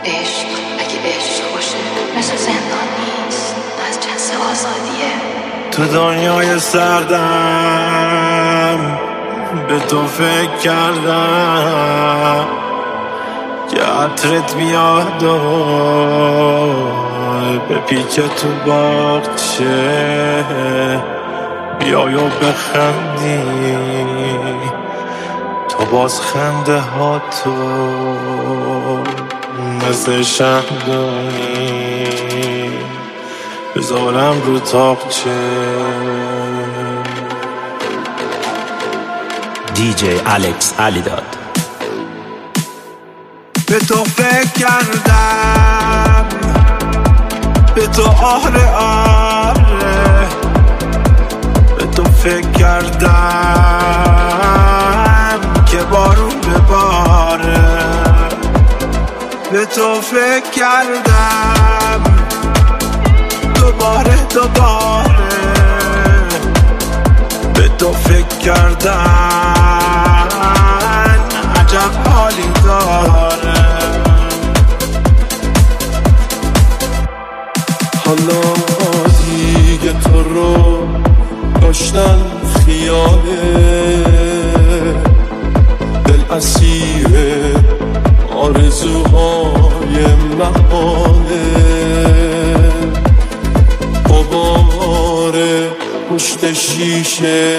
عشق اگه عشق باشه مثل زندان نیست، از جنس آزادیه. تو دنیای سردم به تو فکر کردم که عطرت بیاد و به پیچ تو باغچه بیای و بخندی، تو باز خنده ها تو مثل شمدانی بذارم رو تاقچه. دیجی الکس علیداد. به تو فکر کردم، به تو آره آره، به تو فکر کردم که بارون بباره، به تو فکر کردم دوباره به تو فکر کردم عجب حالی داره. حالا دیگه تو رو داشتن خیاله، دل اسیر آرزوهای محاله، غبار پشت شیشه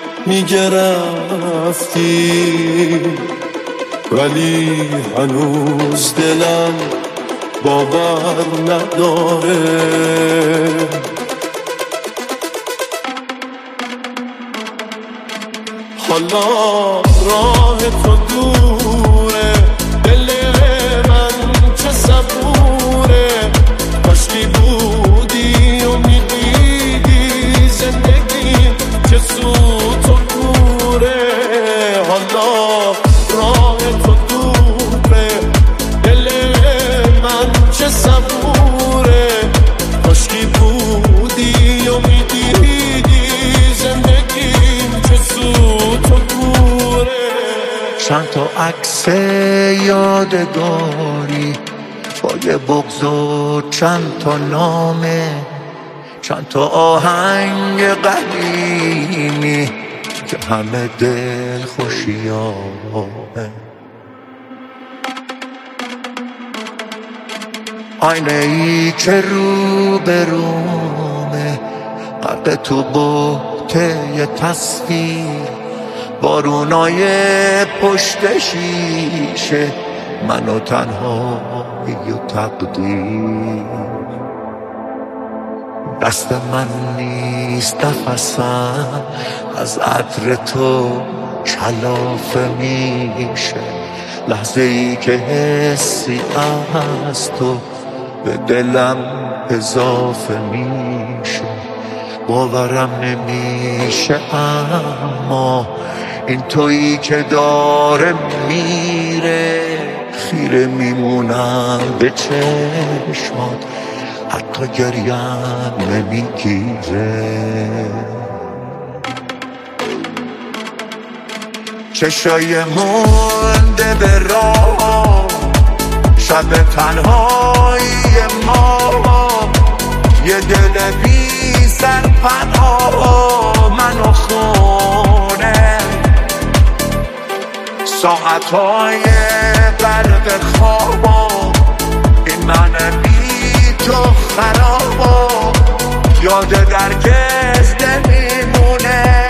میگرفتی، ولی هنوز دلم باور نداره. حالا راه تو دوره، دل من چه صبوره، کاشکی بودی و میدیدی زندگی چه سوت و کوره. حالا راه تو دوره، دل من چه صبوره، کاشکی بودی و میدیدی زندگی چه سوت و کوره. چند تا عکس یادگاری با یه بغض و چند تا نامه، چند تا آهنگ قدیمی که همه دل خوشیامه. آینه ای که رو به رومه، غرق تو بوته یه تصویر، بارونای پشت شیشه، من و تنهایی و تقدیر. دست من نیست نفسم از عطر تو کلافه میشه، لحظه ای که حسی از تو به دلم اضافه میشه. باورم نمیشه اما این تویی که داره میره، خیره میمونم به چشمات حتی گریم نمیگیره. چشای مونده به راه، شب تنهایی ما، یه دل بی سرپناه منو خونه، ساعتهای غرق خوابا، این من بی تو خرابا، یاد درگز نمیمونه.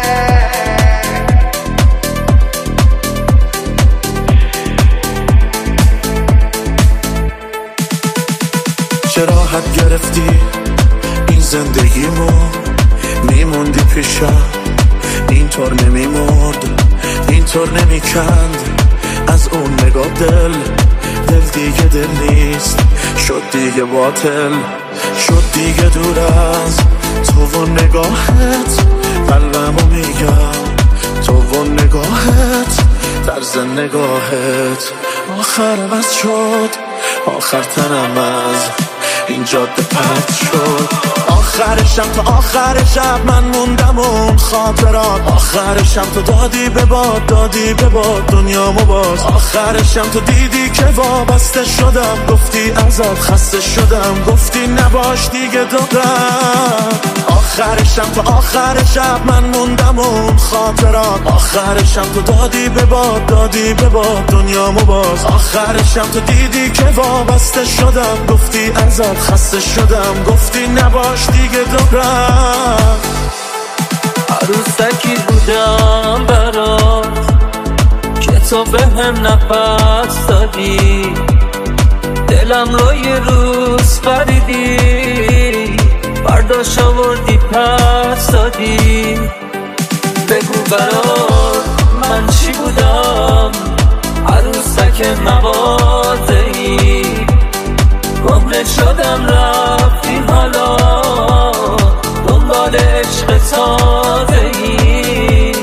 چه راحت گرفتی این زندگیمو، میموندی پیشم اینطور نمیمرد، اینطور نمیکند از اون نگاه دل دیگه دل نیست، شد دیگه باطل، شد دیگه دور از تو و نگاهت، قلبمو میگم تو و نگاهت، طرز نگاهت آخر بس شد، آخر تنم از این جاده پرت شد. آخرشم تا آخر شب من موندم اون خاطرات. آخرشم تو دادی به باد دنیامو باز. آخرشم تو دیدی که وابسته شدم، گفتی ازت خسته شدم، گفتی نباش دیگه دورم. آخرشم تا آخر شب من موندم اون خاطرات. آخرشم تو دادی به باد دنیامو باز. آخرشم تو دیدی که وابسته شدم، گفتی ازت خسته شدم، گفتی نباش دیگه دورم. عروسکی بودم برات که تو به هم نفس دادی، دلم رو یه روز خریدی، برداشت آوردی پس دادی. بگو برات من چی بودم، عروسک مغازه‌ای، گمه شدم رفتی حالا دنبال عشق تازه‌ای.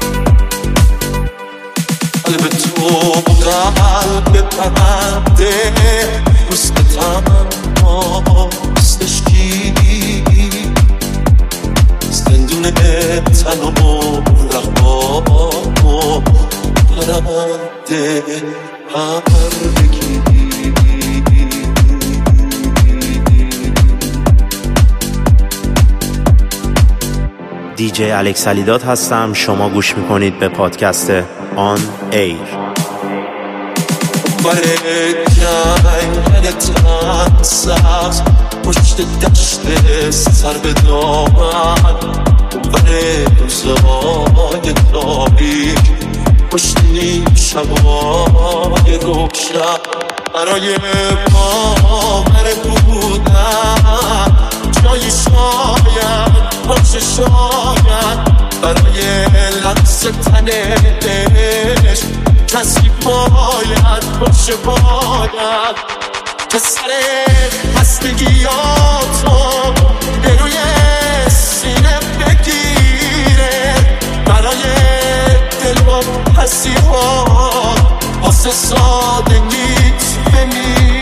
قلب تو بودم قلب پرنده، روستم استشکی زندون تن و رقبام و پرنده پرگی. دیجی الکس علیداد هستم. شما گوش میکنید به پادکست آن ایر. برای جنگل تن سبز پشت دشت سر به دامن، برای روزهای تاریک پشت نیم شبای روشن، برای باور بودن جای شاید باشه شاید، برای لمس تنش کسی باید باشه باید، که سر هستگیاتو به روی سینه بگیره، برای دل و پسی ها واسه سادگیت بمیره.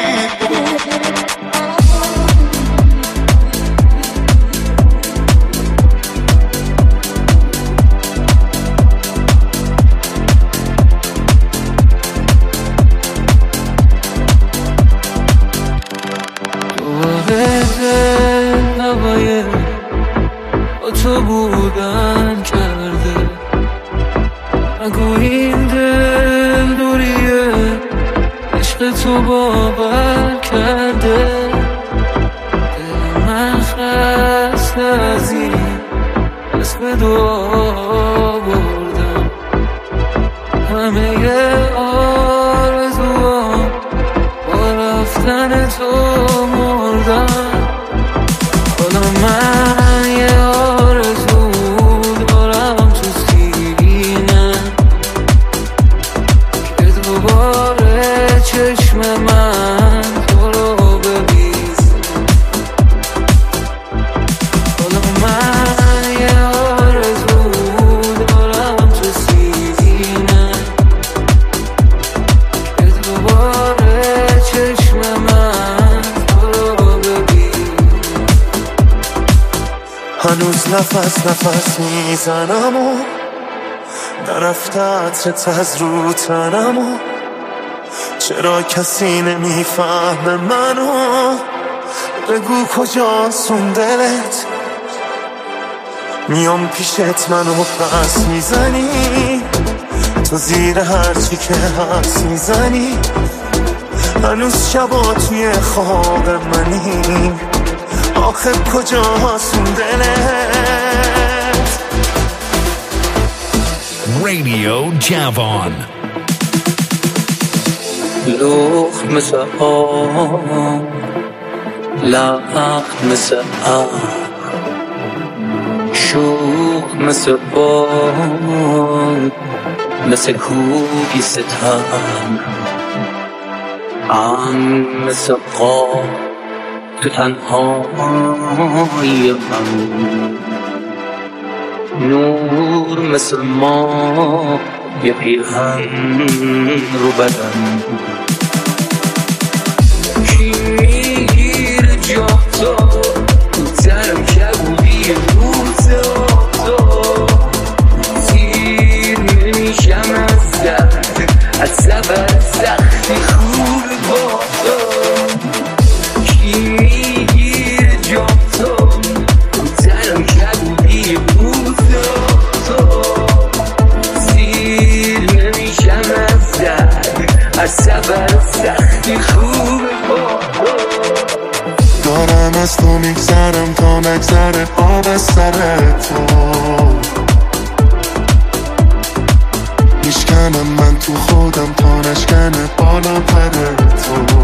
هوای با تو بودن کرده، نگو این دل دوریه عشق تو باور کرده. دل من خسته از این اسم دعا بردم، همه آرزوام با رفتن تو مردم. حالا من یه آرزو دارم تو سینه که دوباره چشم من تو رو ببینه. حالا من یه آرزو دارم تو سینه که دوباره چشم من تو رو ببینه. هنوز نفس میزنم و نرفته عطرت از رو تنم و چرا کسی نمیفهمه منو، بگو کجاست اون دلت، میام پیشت منو پس میزنی، تو زیر هرچی که هست میزنی، هنوز شبا توی خواب منی، آخه کجاست اون دلت. رادیو جوان لخت مثل آب، لخت مثل آب، شوخ مثل باد، مثل کوبی ستم، مثل قاب تو تنهایی من، نور مثل ما یه پیرهن رو بدن، کی تو سرم کبودی روزا تو سیر نمیشم از درد از سبر سختی خوب با تو کی میگیر جا تو سرم کبودی روزا تو سیر نمیشم از درد از سبر سختی خوب با تو دارم از تو میگذرم تا نگذره آب از سر تو میشکنم من تو خودم تا نشکنه بالاتر تو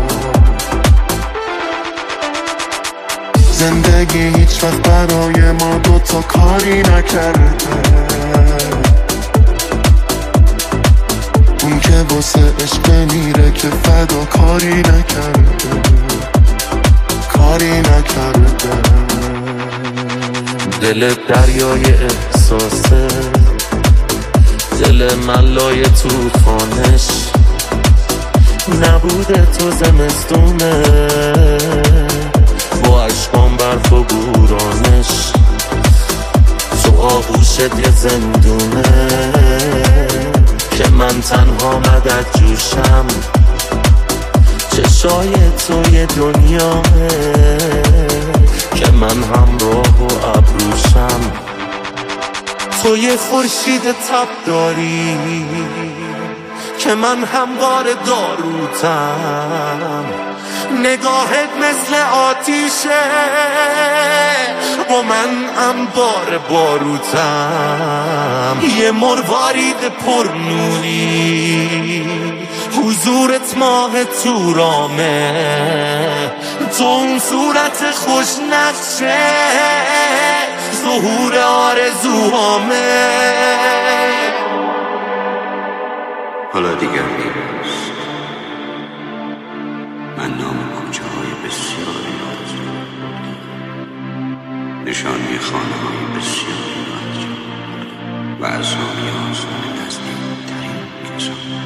زندگی هیچ وقت برای ما دوتا کاری نکرده اون که واسه عشق میره که فدا کاری نکرده کاری نکرده دل دریای احساسه دل ملای توفانش نبوده تو زمستونه با عشقان برف و بورانش تو آغوشت یه زندونه که من تنها مدد جوشم چشای تو یه دنیاه که من همراه و ابروشم تو یه خورشید تب داری که من هموار داروتم نگاهت مثل آتیشه و من انبار باروتم یه مروارید پر نوری حضورت ماه تورامه تو اون صورت خوش نقشه ظهور آرزوهامه حالا دیگر نیست من نام کوچه های بسیاری را نشانی خانه های بسیاری را و اسامی آسان نزدیک ترین کسان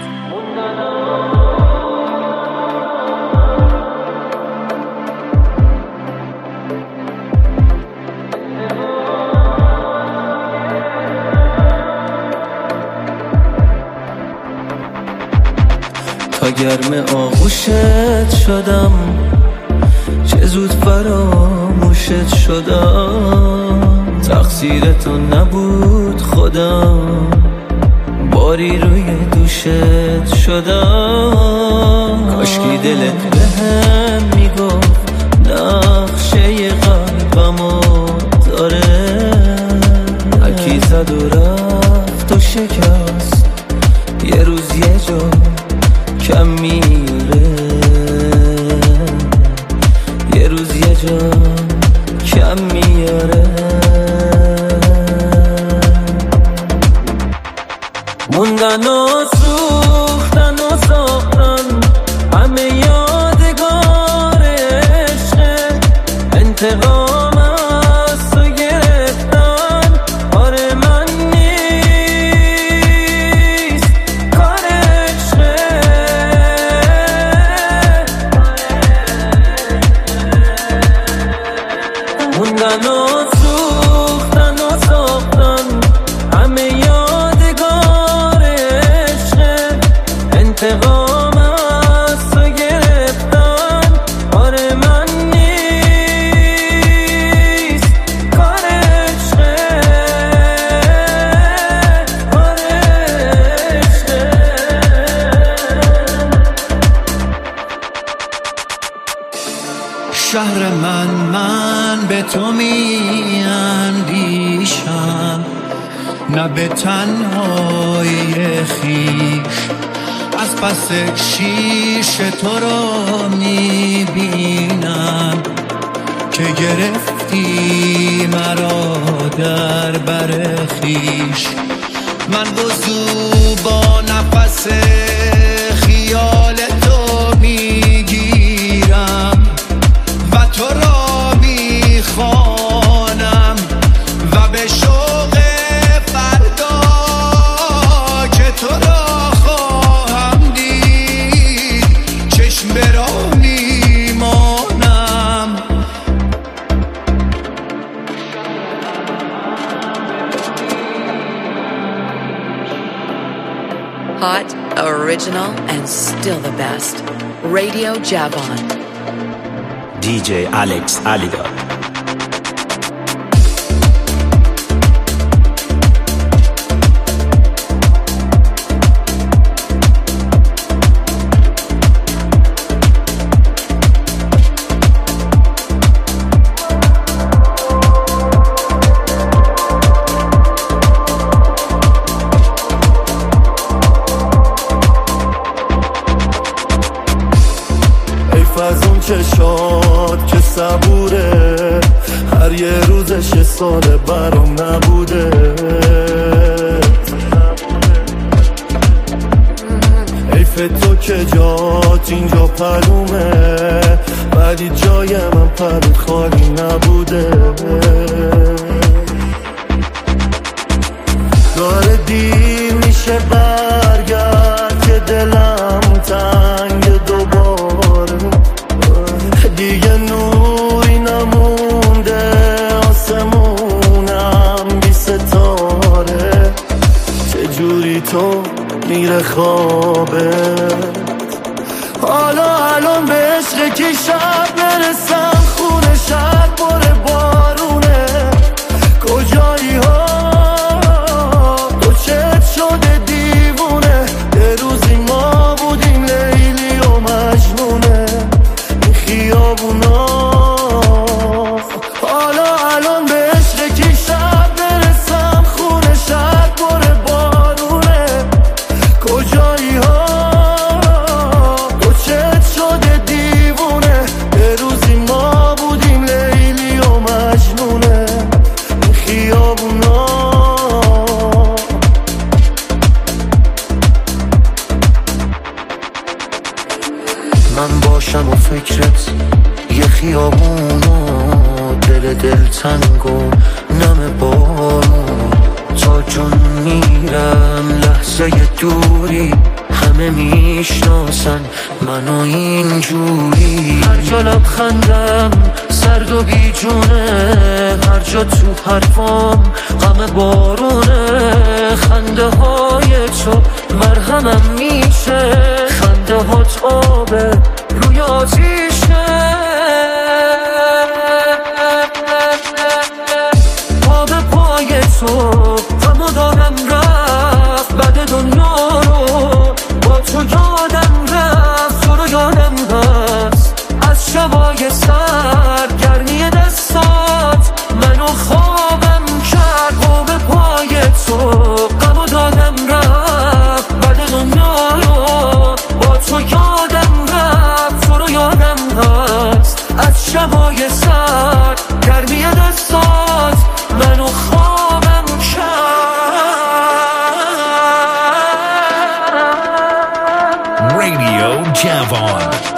تا گرم آغوشت شدم چه زود فراموشت شدم تقصیر تو نبود خودم باری روی دوشت شدم کاشکی دلت بهم میگفت نقشه قلبمو داره هرکی زد و رفت و شکست یه روز یه جا کم میاره یه روز یه جا کم میاره موندن و سوختن و ساختن همه یادگار عشق انتقام از تو گرفتن آره من نیست کار عشق موندن و سوختن و ساختن همه یادگار عشق انتقام از تو گرفتن آره من نیست کار عشق کار عشق شهر من به تو می اندیشم نه به تنهای خویش از پس شیش تو را می بینم که گرفتی مرا در بر خویش من وضو با نفس خیال تو میگیرم و تو را میخوانم و به شوق فردا که تو را خواهم دید چشم به راه میمانم Hot, original, and still the best. Radio Javon. DJ Alex Alidad. از اون چشات که صبوره هر یه روزش یه ساله برام نبوده حیف تو که جات اینجا پرومه ولی جای من پرود خالی نبوده داره دیر میشه برگرد که دلم تنگ دوباره دیگه نوری نمونده آسمونم بی ستاره چجوری تو میره خوابه حالا الان به عشق کی شب برسم خونه شب باره بارونه کجایی ها تو چت شده دیوونه یه روزی ما بودیم لیلی و مجنونه این خیابونا حالا الان به عشق کی شب برسم خونه شب باره بارونه کجایی ها تو چت شده دیوونه یه روزی ما بودیم لیلی و مجنونه این خیابونا من باشم و فکرت یه خیابونو دل تنگ و نم بارون تا جون میرم لحظه دوری همه میشناسن منو اینجوری هر جا لبخندم سرد و بیجونه هر جا تو حرفام غم بارونه خنده های تو مرهمم میشه خنده هات آبه روی آتیشه پا به پای تو غمو دارم رفت بعد دنیا رو با تو یادم رفت تو رو یادم هست از شبای سر گرمی دستات منو خوابم کرد پا به پای تو غمو دادم رفت بعد دنیا رو با تو یادم رفت تو رو یادم هست از شبای سر گرمی دستات منو خوابم کرد Radio Javon.